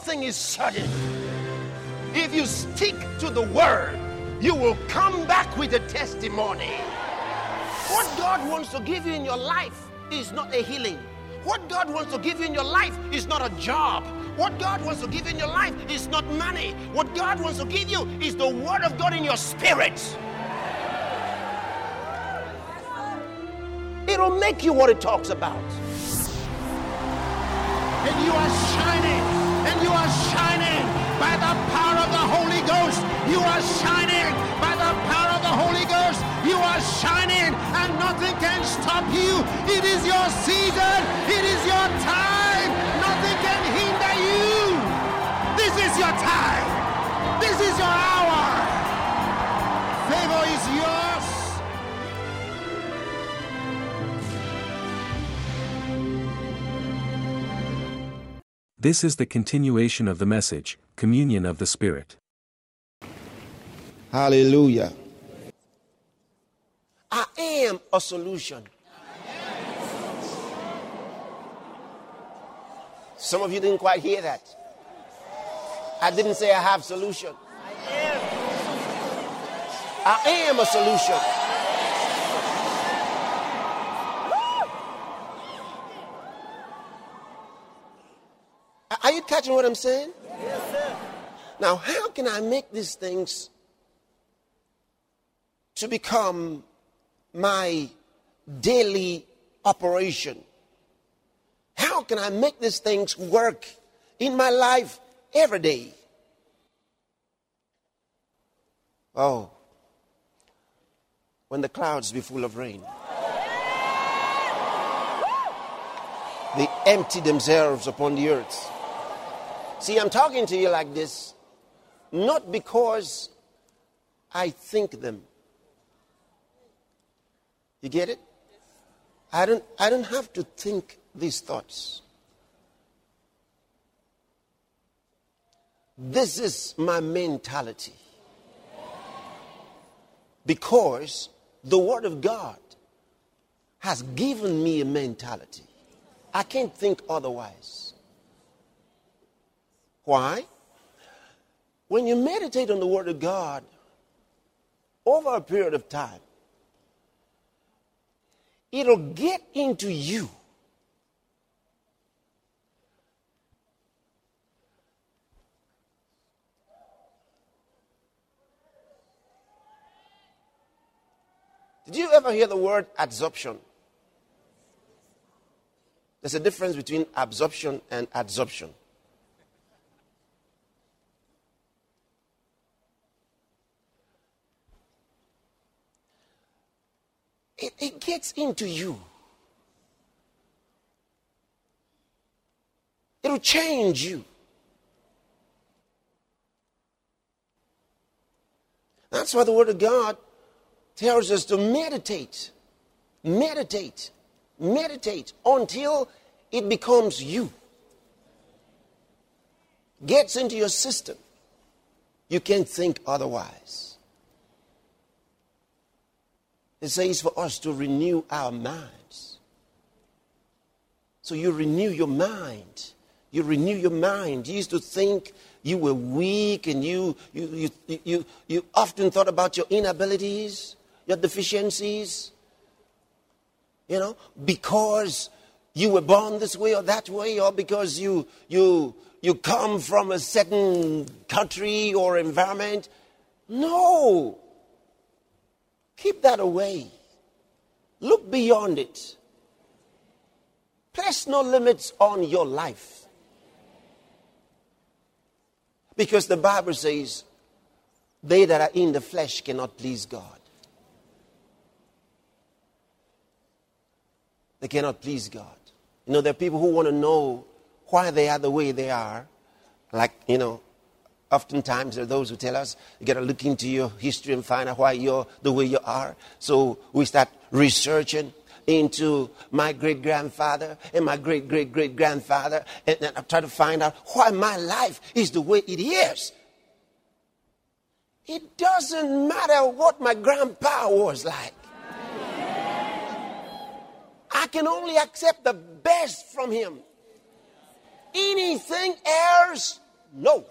thing is sudden. If you stick to the word, you will come back with a testimony. What God wants to give you in your life is not a healing. What God wants to give you in your life is not a job. What God wants to give you in your life is not money. What God wants to give you is the word of God in your spirit. It'll make you what it talks about. And you are shining. And you are shining by the power of the Holy Ghost. You are shining by the power of the Holy Ghost. You are shining and nothing can stop you. It is your season. It is your time. Nothing can hinder you. This is your time. This is your hour. Favor is yours. This is the continuation of the message, Communion of the Spirit. Hallelujah. I am a solution. Some of you didn't quite hear that. I didn't say I have solution. I am a solution. Are you catching what I'm saying? Yes, sir. Now, how can I make these things to become my daily operation? How can I make these things work in my life every day? Oh, when the clouds be full of rain, they empty themselves upon the earth. See, I'm talking to you like this, not because I think them. You get it? I don't have to think these thoughts. This is my mentality. Because the Word of God has given me a mentality. I can't think otherwise. Why? When you meditate on the Word of God over a period of time, it'll get into you. Did you ever hear the word adsorption? There's a difference between absorption and adsorption. It gets into you. It'll change you. That's why the Word of God tells us to meditate. Meditate. Meditate until it becomes you. Gets into your system. You can't think otherwise. It says for us to renew our minds. So you renew your mind. You renew your mind. You used to think you were weak and you often thought about your inabilities, your deficiencies. You know, because you were born this way or that way, or because you come from a certain country or environment. No. Keep that away. Look beyond it. Place no limits on your life. Because the Bible says, they that are in the flesh cannot please God. They cannot please God. You know, there are people who want to know why they are the way they are. Like, you know, oftentimes there are those who tell us, you got to look into your history and find out why you're the way you are. So we start researching into my great-grandfather and my great-great-great-grandfather, and I try to find out why my life is the way it is. It doesn't matter what my grandpa was like. I can only accept the best from him. Anything else no.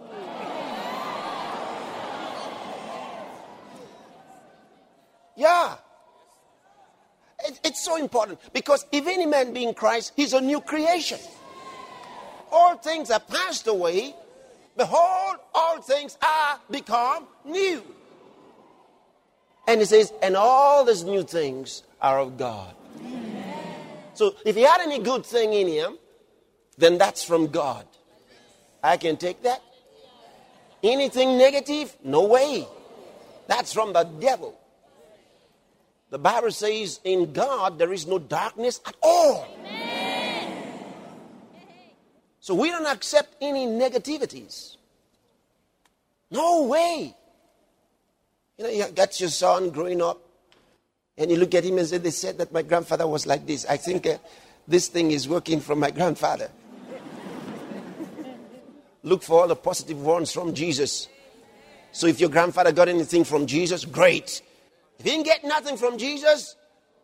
Yeah. It's so important because if any man be in Christ, he's a new creation. All things are passed away. Behold, all things are become new. And he says, and all these new things are of God. Amen. So if he had any good thing in him, then that's from God. I can take that. Anything negative? No way. That's from the devil. The Bible says in God there is no darkness at all. Amen. So we don't accept any negativities. No way. You know, you got your son growing up and you look at him and say, they said that my grandfather was like this. I think this thing is working from my grandfather. Look for all the positive ones from Jesus. So if your grandfather got anything from Jesus, great. If he didn't get nothing from Jesus,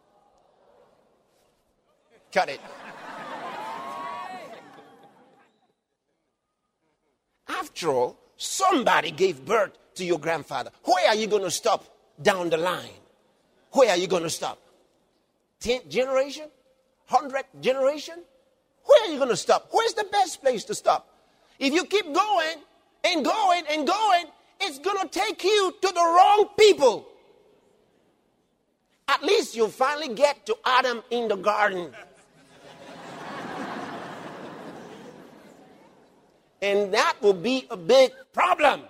cut it. After all, somebody gave birth to your grandfather. Where are you going to stop down the line? Where are you going to stop? 10th generation? 100th generation? Where are you going to stop? Where's the best place to stop? If you keep going and going and going, it's going to take you to the wrong people. At least you'll finally get to Adam in the garden. And that will be a big problem.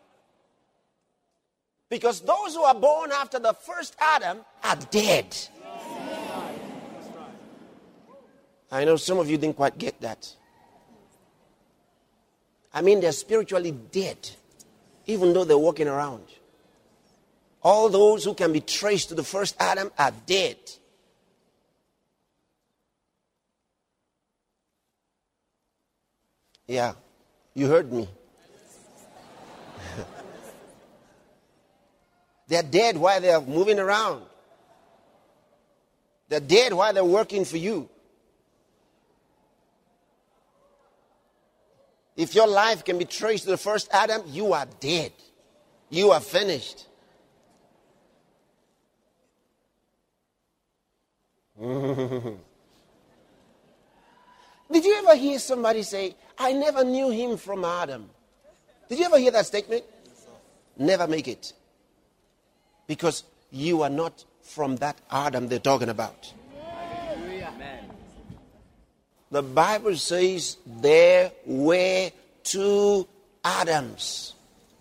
Because those who are born after the first Adam are dead. I know some of you didn't quite get that. I mean, they're spiritually dead, even though they're walking around. All those who can be traced to the first Adam are dead. Yeah, you heard me. They're dead while they're moving around. They're dead while they're working for you. If your life can be traced to the first Adam, you are dead. You are finished. Did you ever hear somebody say, I never knew him from Adam? Did you ever hear that statement? Never make it. Because you are not from that Adam they're talking about. Amen. The Bible says there were two Adams.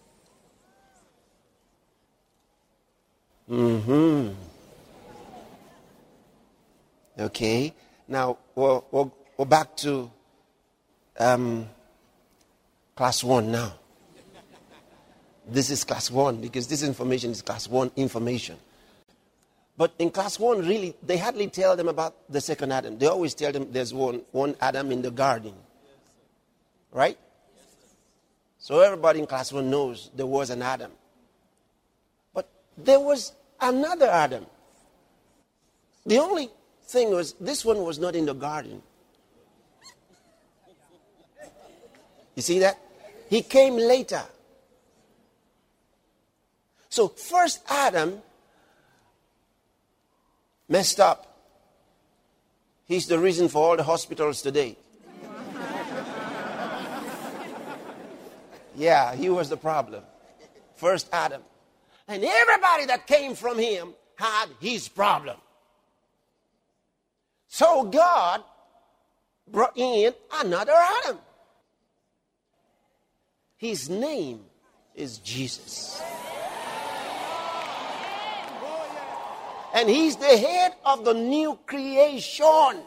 Okay. Now, we're back to class 1 now. This is class 1 because this information is class 1 information. But in class 1, really, they hardly tell them about the second Adam. They always tell them there's one Adam in the garden. Right? So everybody in class 1 knows there was an Adam. But there was another Adam. The only thing was, this one was not in the garden. You see that? He came later. So first Adam messed up. He's the reason for all the hospitals today. Yeah, he was the problem. First Adam. And everybody that came from him had his problem. So God brought in another Adam. His name is Jesus. And he's the head of the new creation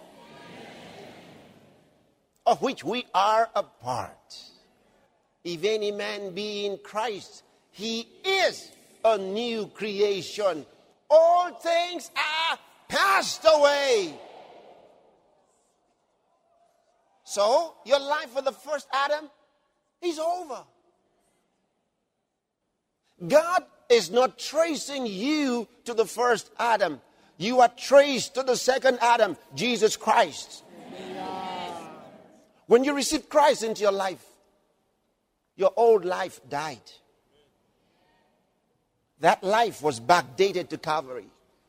of which we are a part. If any man be in Christ, he is a new creation. All things are passed away. So, your life with the first Adam is over. God is not tracing you to the first Adam. You are traced to the second Adam, Jesus Christ. When you receive Christ into your life, Your old life died. That life was backdated to Calvary.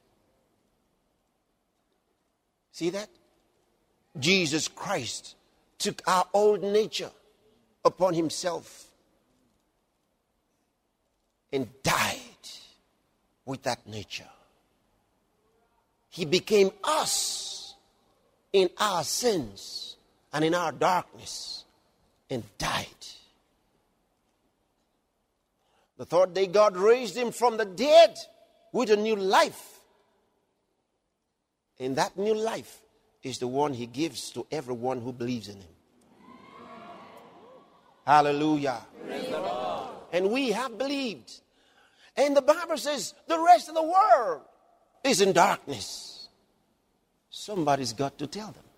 See that? Jesus Christ took our old nature upon himself and died with that nature. He became us in our sins and in our darkness and died. The third day God raised him from the dead with a new life. And that new life is the one he gives to everyone who believes in him. Hallelujah. And we have believed. And the Bible says the rest of the world is in darkness. Somebody's got to tell them.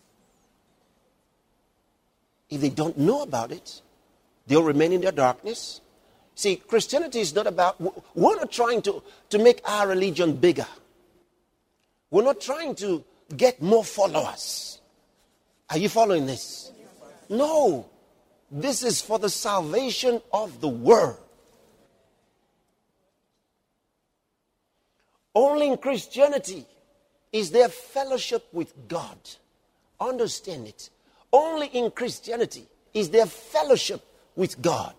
If they don't know about it, they'll remain in their darkness. See, Christianity is not about, we're not trying to make our religion bigger. We're not trying to get more followers. Are you following this? No. This is for the salvation of the world. Only in Christianity is there fellowship with God. Understand it. Only in Christianity is there fellowship with God.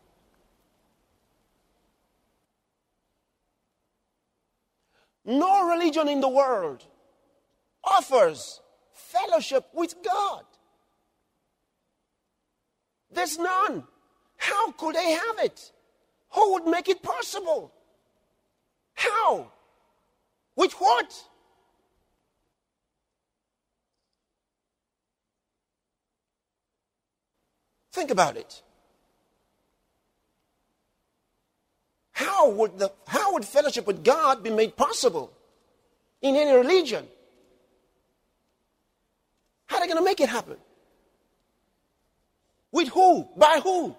No religion in the world offers fellowship with God. There's none. How could they have it? Who would make it possible? How? With what? Think about it. How would fellowship with God be made possible in any religion? How are they going to make it happen? With who? By who?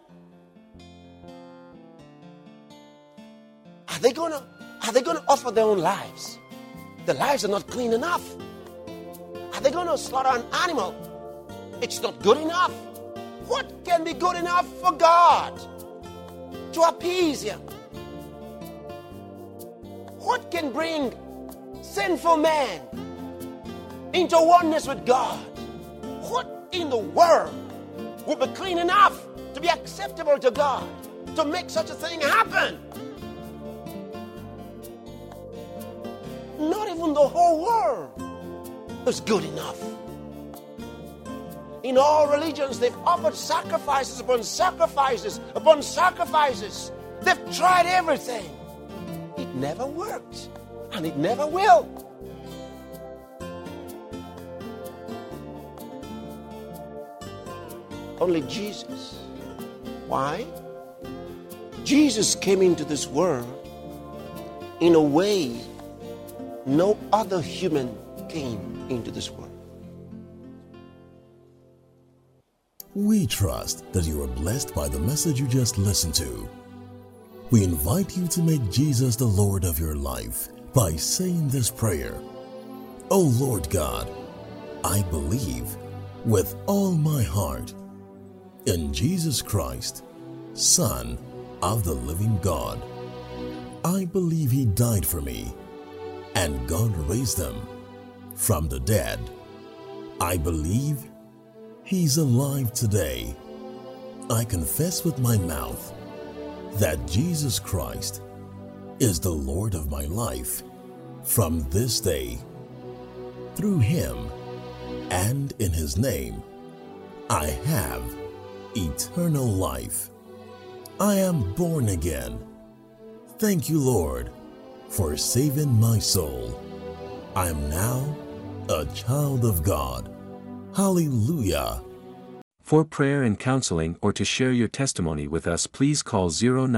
Are they going to offer their own lives? Their lives are not clean enough. Are they going to slaughter an animal? It's not good enough. What can be good enough for God to appease him? What can bring sinful man into oneness with God? What in the world would be clean enough to be acceptable to God to make such a thing happen? Not even the whole world is good enough. In all religions, they've offered sacrifices upon sacrifices upon sacrifices. They've tried everything. It never worked, and it never will. Only Jesus. Why? Jesus came into this world in a way no other human came into this world. We trust that you are blessed by the message you just listened to. We invite you to make Jesus the Lord of your life by saying this prayer. O Lord God, I believe with all my heart in Jesus Christ, Son of the living God. I believe He died for me and God raised Him from the dead. I believe He's alive today. I confess with my mouth that Jesus Christ is the Lord of my life from this day. Through Him and in His name, I have eternal life. I am born again. Thank you, Lord, for saving my soul. I am now a child of God. Hallelujah. For prayer and counseling or to share your testimony with us, please call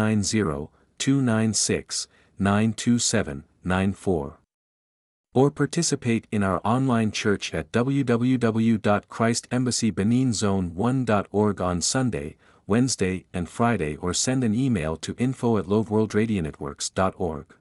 090-296-92794. Or participate in our online church at www.christembassybeninzone1.org on Sunday, Wednesday, and Friday, or send an email to info@loveworldradionetworks.org.